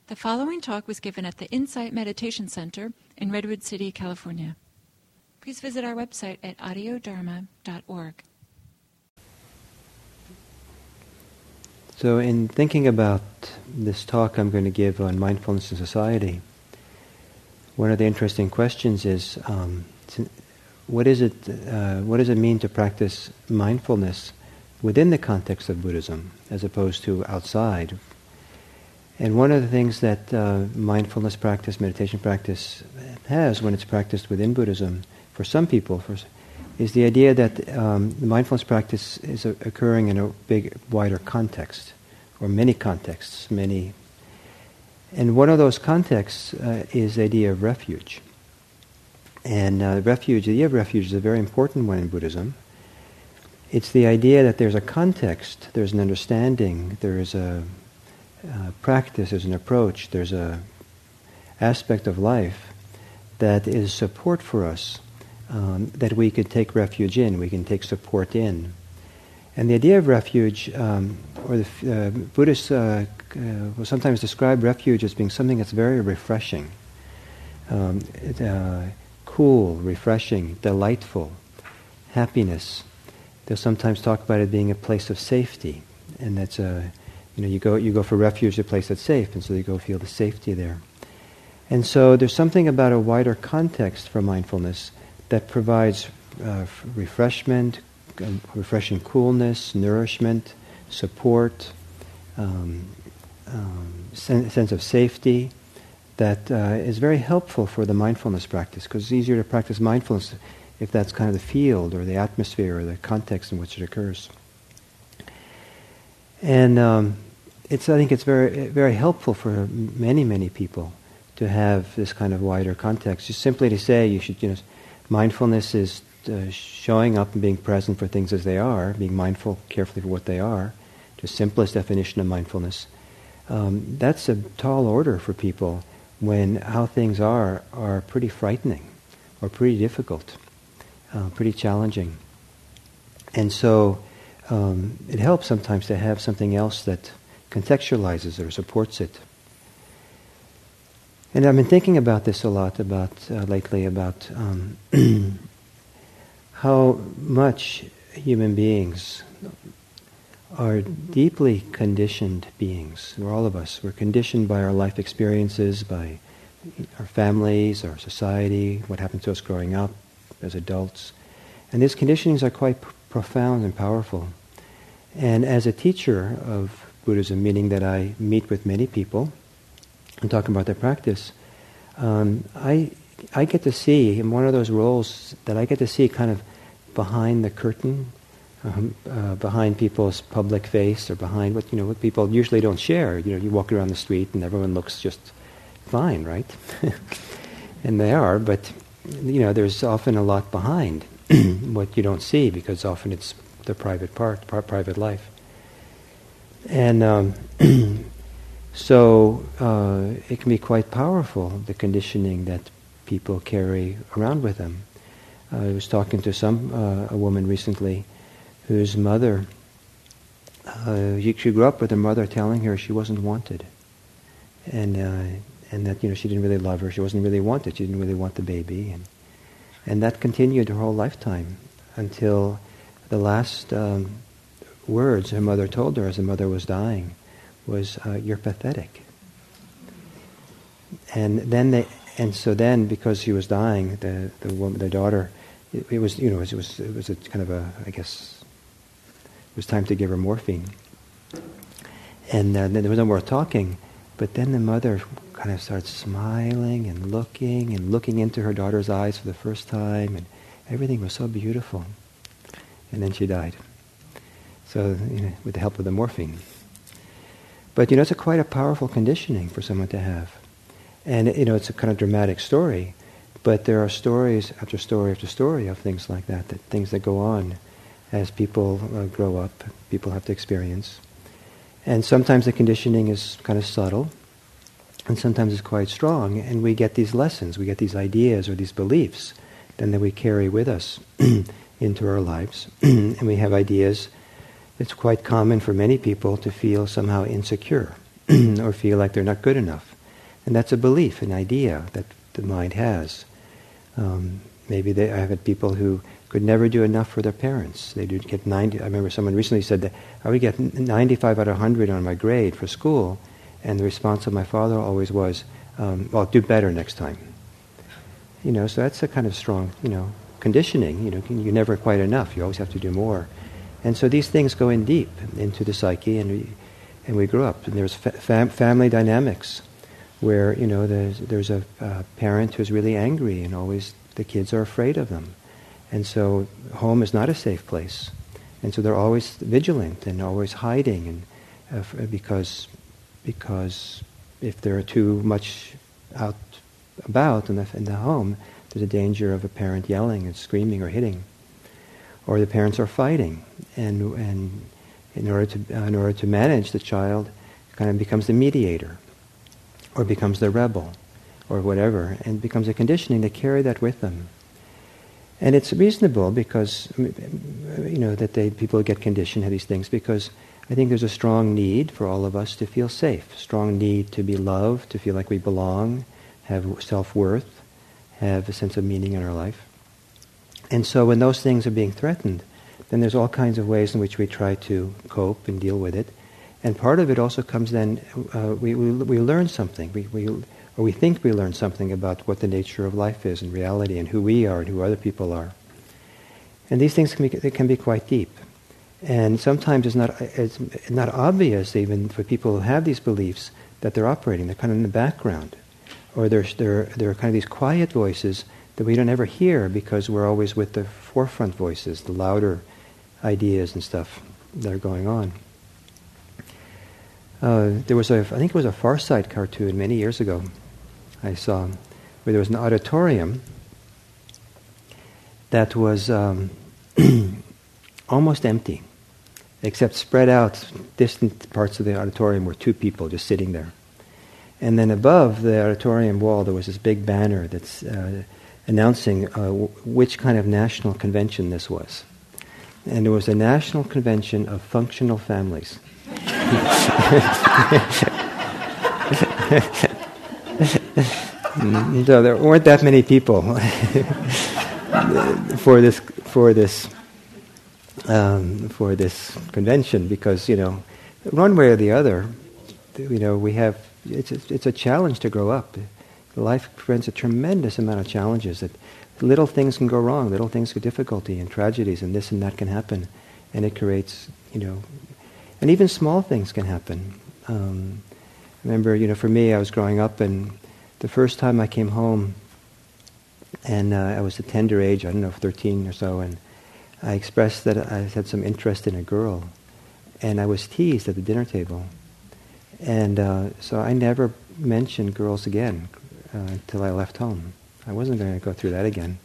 The following talk was given at the Insight Meditation Center in Redwood City, California. Please visit our website at audiodharma.org. So in thinking about this talk I'm going to give on mindfulness in society, one of the interesting questions is, what does it mean to practice mindfulness within the context of Buddhism as opposed to outside? And one of the things that mindfulness practice, meditation practice has when it's practiced within Buddhism, for some people, is the idea that the mindfulness practice is occurring in a big, wider context, or many contexts, many. And one of those contexts is the idea of refuge. And the idea of refuge is a very important one in Buddhism. It's the idea that there's a context, there's an understanding, there is a practice, there's an approach, there's a aspect of life that is support for us, that we could take refuge in, we can take support in. And the idea of refuge, or the Buddhists will sometimes describe refuge as being something that's very refreshing, cool, refreshing, delightful, happiness. They'll sometimes talk about it being a place of safety, and that's you go for refuge to a place that's safe, and so you go feel the safety there. And so there's something about a wider context for mindfulness that provides refreshment, refreshing coolness, nourishment, support, sense of safety that is very helpful for the mindfulness practice, because it's easier to practice mindfulness if that's kind of the field or the atmosphere or the context in which it occurs. And I think it's very, very helpful for many, many people to have this kind of wider context. Just simply to say mindfulness is showing up and being present for things as they are, being mindful carefully for what they are, the simplest definition of mindfulness. That's a tall order for people when how things are pretty frightening or pretty difficult, pretty challenging. And so it helps sometimes to have something else that contextualizes or supports it. And I've been thinking about this a lot lately, about how much human beings are deeply conditioned beings. We're all of us. We're conditioned by our life experiences, by our families, our society, what happened to us growing up as adults. And these conditionings are quite profound and powerful. And as a teacher of Buddhism, meaning that I meet with many people and talk about their practice, I get to see, in one of those roles that I get to see kind of behind the curtain, behind people's public face, or behind what people usually don't share. You walk around the street and everyone looks just fine, right? And they are, but there's often a lot behind what you don't see, because often it's the private private life. And so it can be quite powerful, the conditioning that people carry around with them. I was talking to a woman recently whose mother, she grew up with her mother telling her she wasn't wanted, and that she didn't really love her, she wasn't really wanted, she didn't really want the baby, and that continued her whole lifetime until the last words her mother told her as her mother was dying was, "You're pathetic." And so then, because she was dying, the woman, the daughter, it was a kind of I guess it was time to give her morphine, and then there was no more talking. But then the mother kind of started smiling and looking into her daughter's eyes for the first time, and everything was so beautiful. And then she died. So, with the help of the morphine. But it's quite a powerful conditioning for someone to have. And it's a kind of dramatic story, but there are stories after story after story of things like that things that go on as people grow up, people have to experience. And sometimes the conditioning is kind of subtle, and sometimes it's quite strong, and we get these lessons, we get these ideas or these beliefs, then that we carry with us into our lives. And we have ideas. It's quite common for many people to feel somehow insecure or feel like they're not good enough, And that's a belief, an idea that the mind has. I've had people who could never do enough for their parents. They do get 90. I remember someone recently said that I would get 95 out of 100 on my grade for school, and the response of my father always was, well, do better next time. So that's a kind of strong, conditioning. You're never quite enough. You always have to do more. And so these things go in deep into the psyche, and we grow up. And there's family dynamics where, there's a parent who's really angry, and always the kids are afraid of them. And so home is not a safe place. And so they're always vigilant and always hiding, and because if they're too much out about in the home, there's a danger of a parent yelling and screaming or hitting. Or the parents are fighting, and in order to manage, the child kind of becomes the mediator, or becomes the rebel, or whatever, and becomes a conditioning. They carry that with them. And it's reasonable because, that people get conditioned to these things, because I think there's a strong need for all of us to feel safe, strong need to be loved, to feel like we belong, have self-worth, have a sense of meaning in our life. And so when those things are being threatened, then there's all kinds of ways in which we try to cope and deal with it. And part of it also comes then, we learn something. We think we learn something about what the nature of life is in reality, and who we are and who other people are. And these things can be quite deep. And sometimes it's not obvious even for people who have these beliefs that they're operating. They're kind of in the background. Or there are kind of these quiet voices that we don't ever hear because we're always with the forefront voices, the louder ideas and stuff that are going on. There was I think it was a Far Side cartoon many years ago I saw, where there was an auditorium that was almost empty, except spread out distant parts of the auditorium were two people just sitting there. And then above the auditorium wall there was this big banner that's announcing which kind of national convention this was. And it was a national convention of functional families. So there weren't that many people for this convention, because one way or the other, we have it's a challenge to grow up. Life presents a tremendous amount of challenges. That little things can go wrong, little things with difficulty and tragedies, and this and that can happen, and it creates and even small things can happen. Remember, for me, I was growing up, and the first time I came home, and I was a tender age, 13 or so, and I expressed that I had some interest in a girl, and I was teased at the dinner table. And so I never mentioned girls again until I left home. I wasn't going to go through that again.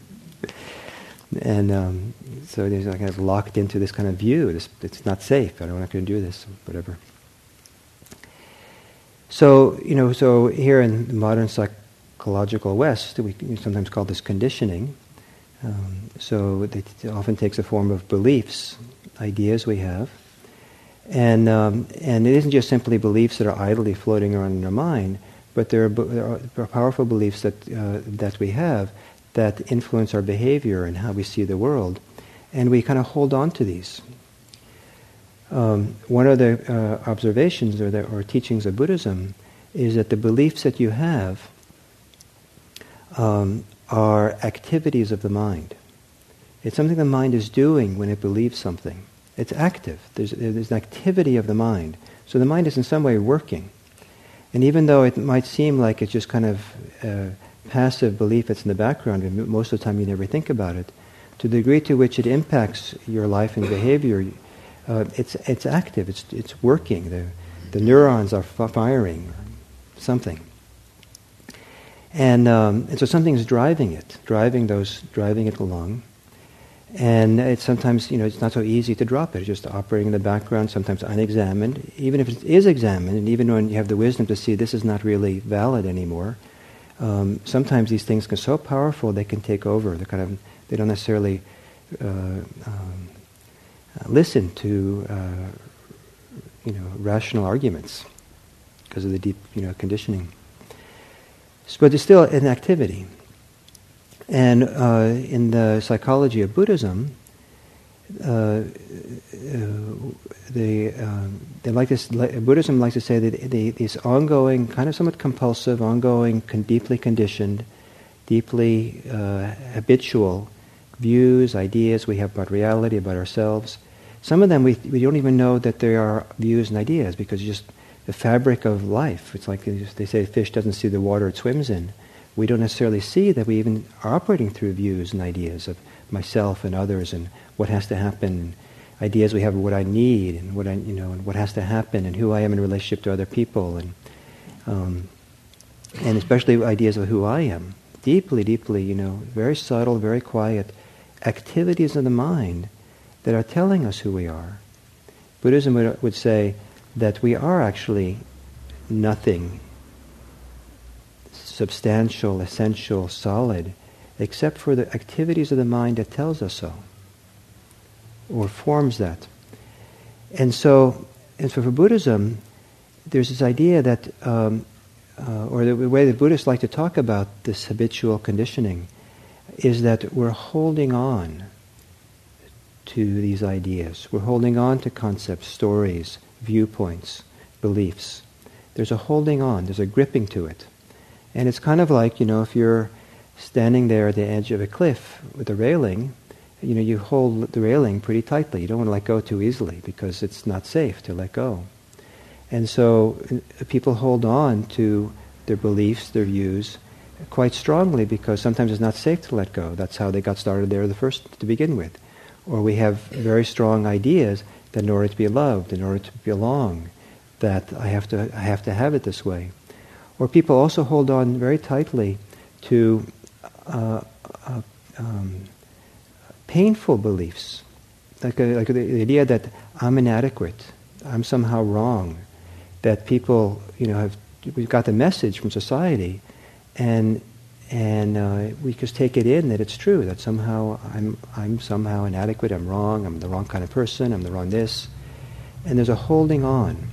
And so I kind of locked into this kind of view. It's not safe. I'm not going to do this, whatever. So, so here in the modern psychological West, we sometimes call this conditioning. So it often takes a form of beliefs, ideas we have. And it isn't just simply beliefs that are idly floating around in our mind, but there are powerful beliefs that we have that influence our behavior and how we see the world. And we kind of hold on to these. One of the observations or teachings of Buddhism is that the beliefs that you have are activities of the mind. It's something the mind is doing when it believes something. It's active. There's an activity of the mind. So the mind is in some way working. And even though it might seem like it's just kind of passive belief that's in the background, and most of the time you never think about it, to the degree to which it impacts your life and behavior, it's active. It's working. The neurons are firing something. And so something's driving it along. And it's sometimes, it's not so easy to drop it. It's just operating in the background, sometimes unexamined. Even if it is examined, and even when you have the wisdom to see this is not really valid anymore, sometimes these things are so powerful they can take over. They don't necessarily listen to rational arguments because of the deep conditioning. But it's still an activity. And in the psychology of Buddhism, Buddhism likes to say that these ongoing, kind of somewhat compulsive, ongoing, deeply conditioned, deeply habitual views, ideas we have about reality, about ourselves. Some of them we don't even know that they are views and ideas because it's just the fabric of life. It's like they say a fish doesn't see the water it swims in. We don't necessarily see that we even are operating through views and ideas of myself and others and what has to happen, ideas we have of what I need and what and what has to happen and who I am in relationship to other people and especially ideas of who I am. Deeply, deeply, very subtle, very quiet activities of the mind that are telling us who we are. Buddhism would say that we are actually nothing substantial, essential, solid, except for the activities of the mind that tells us so, or forms that. And so for Buddhism, there's this idea that, or the way that Buddhists like to talk about this habitual conditioning, is that we're holding on to these ideas. We're holding on to concepts, stories, viewpoints, beliefs. There's a holding on, there's a gripping to it. And it's kind of like, if you're standing there at the edge of a cliff with a railing, you hold the railing pretty tightly. You don't want to let go too easily because it's not safe to let go. And so people hold on to their beliefs, their views, quite strongly because sometimes it's not safe to let go. That's how they got started there to begin with. Or we have very strong ideas that in order to be loved, in order to belong, that I have to have it this way. Or people also hold on very tightly to painful beliefs, like the idea that I'm inadequate, I'm somehow wrong, that people, we've got the message from society, and we just take it in that it's true, that somehow I'm somehow inadequate, I'm wrong, I'm the wrong kind of person, I'm the wrong this, and there's a holding on.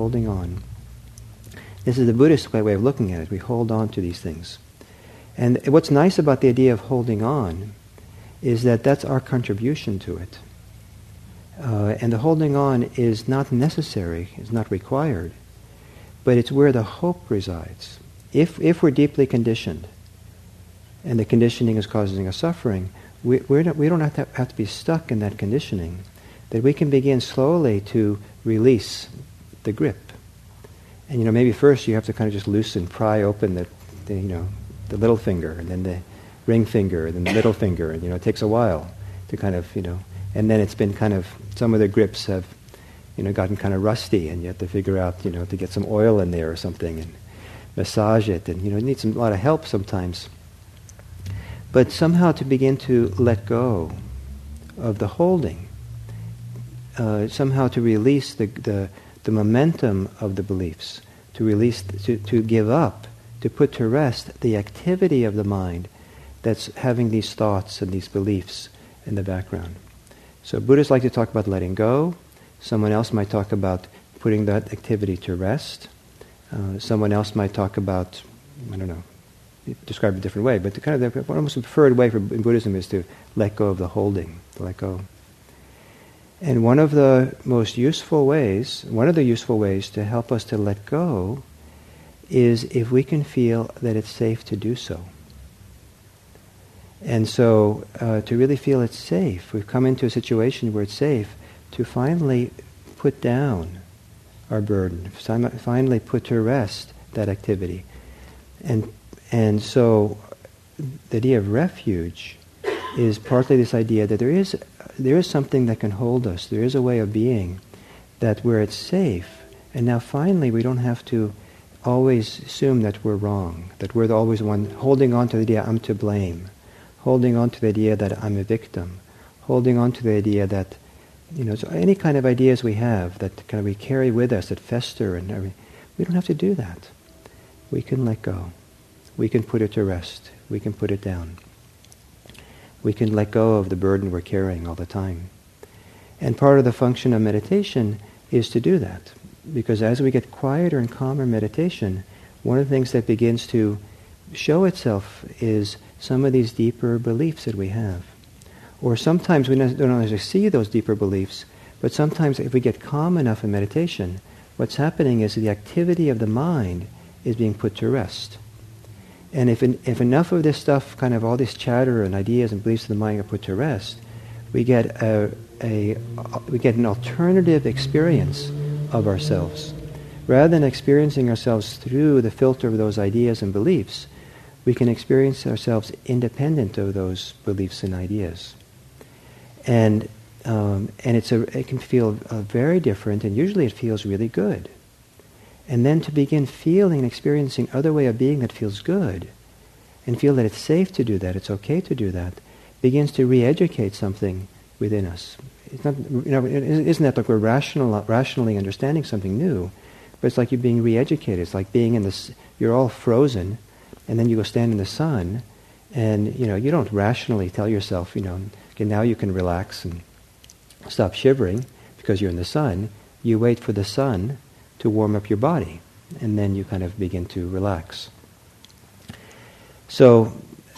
This is the Buddhist way of looking at it. We hold on to these things. And what's nice about the idea of holding on is that that's our contribution to it. And the holding on is not necessary, it's not required, but it's where the hope resides. If we're deeply conditioned, and the conditioning is causing us suffering, we don't have to be stuck in that conditioning, that we can begin slowly to release the grip. And maybe first you have to kind of just pry open the little finger, and then the ring finger, and then the middle finger, and it takes a while to kind of, and then it's been kind of, some of the grips have, gotten kind of rusty, and you have to figure out, to get some oil in there or something, and massage it, and it needs a lot of help sometimes. But somehow to begin to let go of the holding, somehow to release the momentum of the beliefs, to release, to give up, to put to rest the activity of the mind that's having these thoughts and these beliefs in the background. So Buddhists like to talk about letting go. Someone else might talk about putting that activity to rest. Someone else might talk about, describe it a different way, but the kind of the most preferred way in Buddhism is to let go of the holding, to let go. And one of the useful ways to help us to let go is if we can feel that it's safe to do so. And so to really feel it's safe, we've come into a situation where it's safe to finally put down our burden, finally put to rest that activity. And so the idea of refuge is partly this idea that there is something that can hold us, there is a way of being that where it's safe, and now finally we don't have to always assume that we're wrong, that we're always the one holding on to the idea I'm to blame, holding on to the idea that I'm a victim, holding on to the idea that, so any kind of ideas we have that kind of we carry with us, that fester and everything, we don't have to do that. We can let go. We can put it to rest. We can put it down. We can let go of the burden we're carrying all the time. And part of the function of meditation is to do that. Because as we get quieter and calmer in meditation, one of the things that begins to show itself is some of these deeper beliefs that we have. Or sometimes we don't necessarily see those deeper beliefs, but sometimes if we get calm enough in meditation, what's happening is the activity of the mind is being put to rest. And if enough of this stuff, kind of all this chatter and ideas and beliefs of the mind are put to rest, we get an alternative experience of ourselves. Rather than experiencing ourselves through the filter of those ideas and beliefs, we can experience ourselves independent of those beliefs and ideas. And it can feel very different, and usually it feels really good. And then to begin feeling and experiencing other way of being that feels good, and feel that it's safe to do that, it's okay to do that, begins to re-educate something within us. It's not, isn't that like we're rationally understanding something new, but it's like you're being re-educated. It's like being in this, you're all frozen, and then you go stand in the sun, and you don't rationally tell yourself, okay, now you can relax and stop shivering because you're in the sun. You wait for the sun to warm up your body, and then you kind of begin to relax. So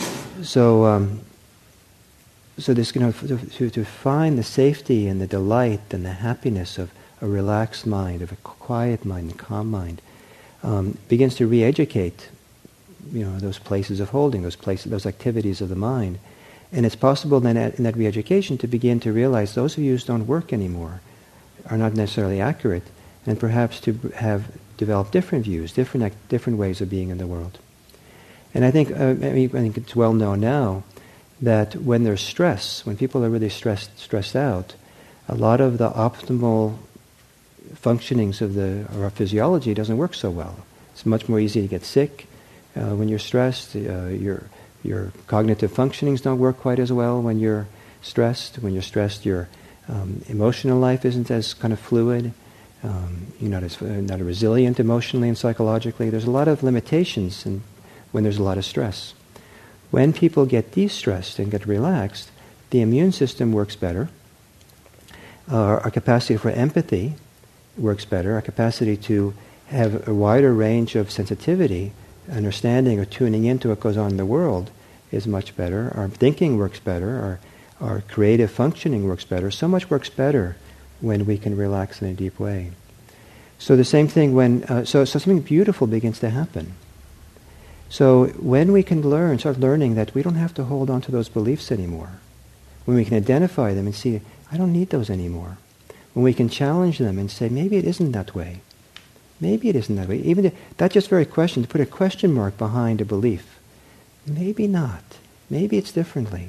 this, to find the safety and the delight and the happiness of a relaxed mind, of a quiet mind, a calm mind, begins to re-educate, those places of holding, those activities of the mind. And it's possible then in that re-education to begin to realize those views don't work anymore, are not necessarily accurate, and perhaps to have developed different views, different ways of being in the world. And I think it's well known now that when there's stress, when people are really stressed out, a lot of the optimal functionings of our physiology doesn't work so well. It's much more easy to get sick when you're stressed. Your cognitive functionings don't work quite as well when you're stressed. When you're stressed, your emotional life isn't as kind of fluid. You're not as resilient emotionally and psychologically. There's a lot of limitations when there's a lot of stress. When people get de-stressed and get relaxed, the immune system works better. Our capacity for empathy works better. Our capacity to have a wider range of sensitivity, understanding or tuning into what goes on in the world is much better. Our thinking works better. Our creative functioning works better. So much works better when we can relax in a deep way. So the same thing when so something beautiful begins to happen. So when we can start learning that we don't have to hold on to those beliefs anymore, when we can identify them and see, I don't need those anymore, when we can challenge them and say, maybe it isn't that way. Maybe it isn't that way. Even that just very question, to put a question mark behind a belief. Maybe not. Maybe it's differently.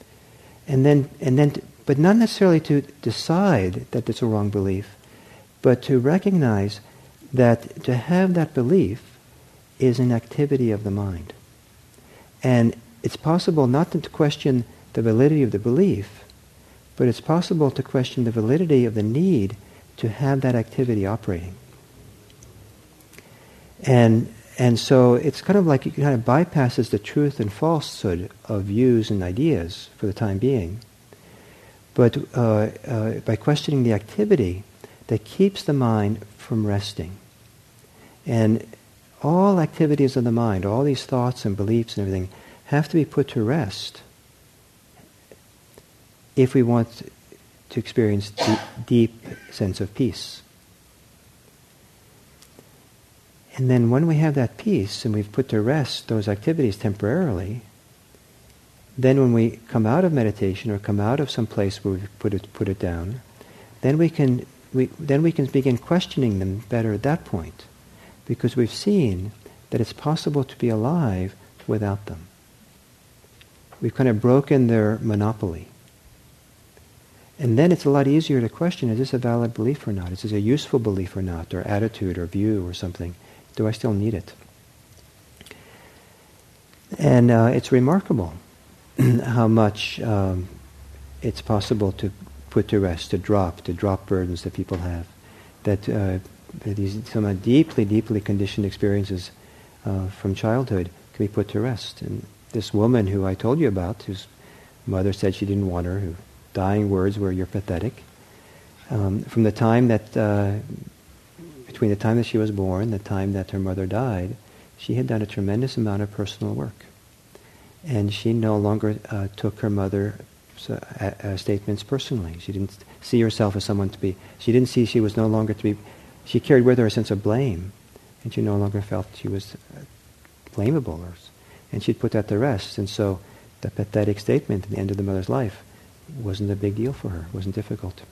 But not necessarily to decide that it's a wrong belief, but to recognize that to have that belief is an activity of the mind. And it's possible not to question the validity of the belief, but it's possible to question the validity of the need to have that activity operating. And so it's kind of like it kind of bypasses the truth and falsehood of views and ideas for the time being. But by questioning the activity that keeps the mind from resting. And all activities of the mind, all these thoughts and beliefs and everything, have to be put to rest if we want to experience deep sense of peace. And then when we have that peace and we've put to rest those activities temporarily, then when we come out of meditation or come out of some place where we've put it down, then we can begin questioning them better at that point, because we've seen that it's possible to be alive without them. We've kind of broken their monopoly. And then it's a lot easier to question, is this a valid belief or not? Is this a useful belief or not, or attitude or view or something? Do I still need it? And it's remarkable how much it's possible to put to rest, to drop burdens that people have. That these some deeply, deeply conditioned experiences from childhood can be put to rest. And this woman who I told you about, whose mother said she didn't want her, whose dying words were, "You're pathetic," from the time that between the time that she was born, the time that her mother died, She had done a tremendous amount of personal work. And she no longer took her mother's statements personally. She didn't see herself as someone to be, she didn't see she was no longer to be, she carried with her a sense of blame, and she no longer felt she was blamable, and she'd put that to rest. And so the pathetic statement at the end of the mother's life wasn't a big deal for her, wasn't difficult.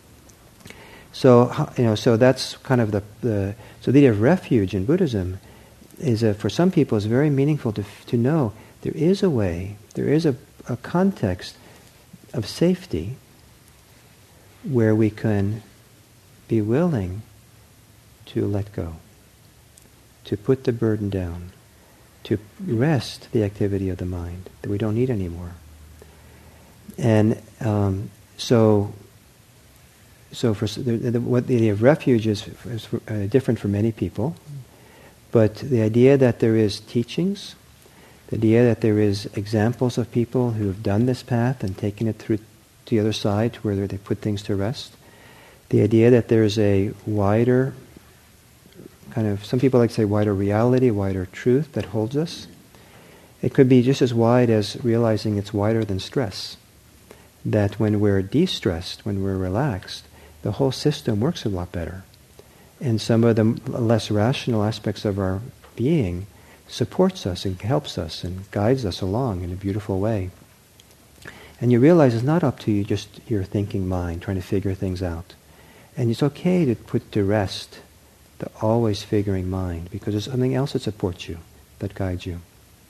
So, so that's kind of the idea of refuge in Buddhism is, for some people, is very meaningful to know there is a way, there is a context of safety where we can be willing to let go, to put the burden down, to rest the activity of the mind that we don't need anymore. And so for what the idea of refuge is different for many people, but the idea that there is teachings, the idea that there is examples of people who have done this path and taken it through to the other side where they put things to rest, the idea that there is a wider kind of, some people like to say wider reality, wider truth that holds us. It could be just as wide as realizing it's wider than stress. That when we're de-stressed, when we're relaxed, the whole system works a lot better. And some of the less rational aspects of our being supports us and helps us and guides us along in a beautiful way. And you realize it's not up to you, just your thinking mind, trying to figure things out. And it's okay to put to rest the always figuring mind, because there's something else that supports you, that guides you.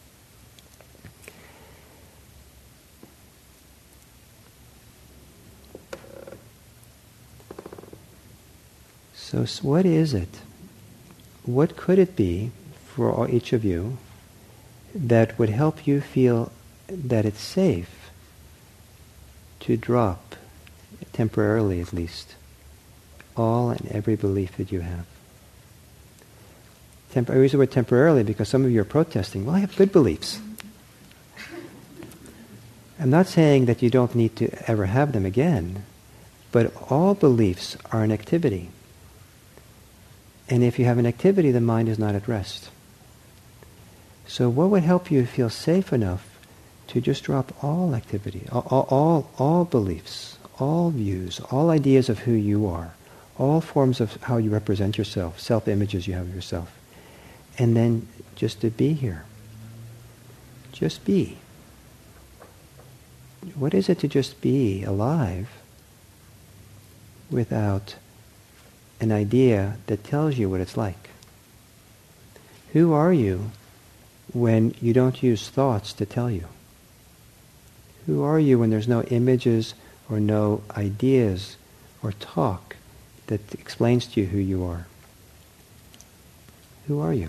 So what is it? What could it be for each of you that would help you feel that it's safe to drop, temporarily at least, all and every belief that you have? I use the word temporarily because some of you are protesting, well, I have good beliefs. I'm not saying that you don't need to ever have them again, but all beliefs are an activity. And if you have an activity, the mind is not at rest. So what would help you feel safe enough to just drop all activity, all beliefs, all views, all ideas of who you are, all forms of how you represent yourself, self-images you have of yourself, and then just to be here. Just be. What is it to just be alive without an idea that tells you what it's like? Who are you when you don't use thoughts to tell you? Who are you when there's no images or no ideas or talk that explains to you who you are? Who are you?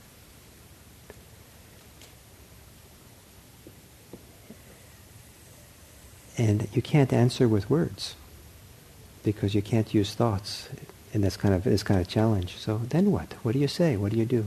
And you can't answer with words because you can't use thoughts, and that's kind of challenge. So then what? What do you say? What do you do?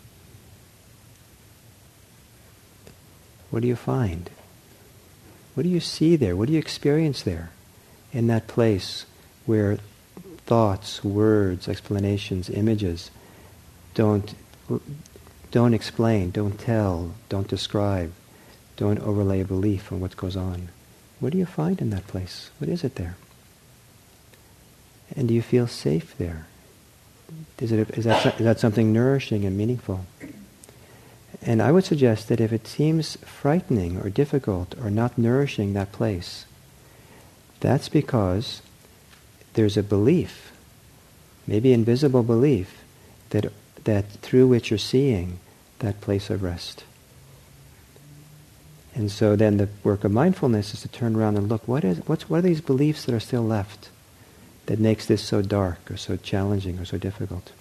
What do you find? What do you see there? What do you experience there in that place where thoughts, words, explanations, images don't explain, don't tell, don't describe, don't overlay a belief on what goes on? What do you find in that place? What is it there? And do you feel safe there? Is that something nourishing and meaningful? And I would suggest that if it seems frightening or difficult or not nourishing that place, that's because there's a belief, maybe invisible belief, that through which you're seeing that place of rest. And so then the work of mindfulness is to turn around and look, what are these beliefs that are still left that makes this so dark or so challenging or so difficult?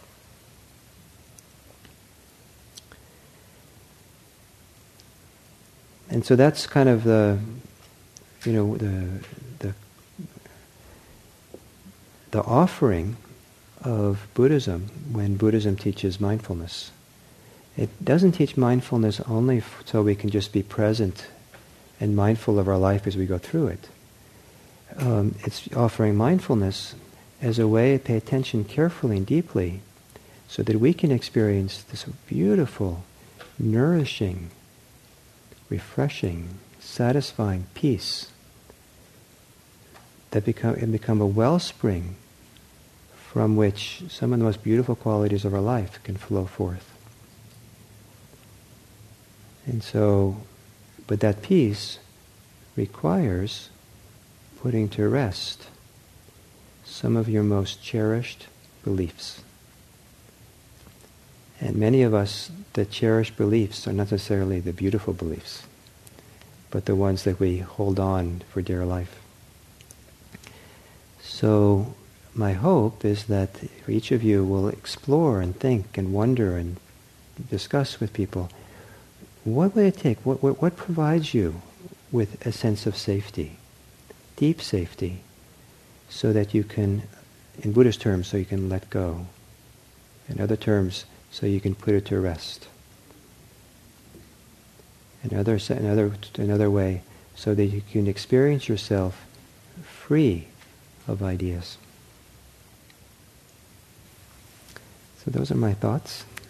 And so that's kind of the offering of Buddhism when Buddhism teaches mindfulness. It doesn't teach mindfulness only so we can just be present and mindful of our life as we go through it. It's offering mindfulness as a way to pay attention carefully and deeply so that we can experience this beautiful nourishing, refreshing, satisfying peace that become a wellspring from which some of the most beautiful qualities of our life can flow forth. And so, but that peace requires putting to rest some of your most cherished beliefs. And many of us, the cherished beliefs are not necessarily the beautiful beliefs, but the ones that we hold on for dear life. So my hope is that each of you will explore and think and wonder and discuss with people, what would it take? What provides you with a sense of safety, deep safety, so that you can, in Buddhist terms, so you can let go. In other terms, so you can put it to rest. Another way, so that you can experience yourself free of ideas. So those are my thoughts.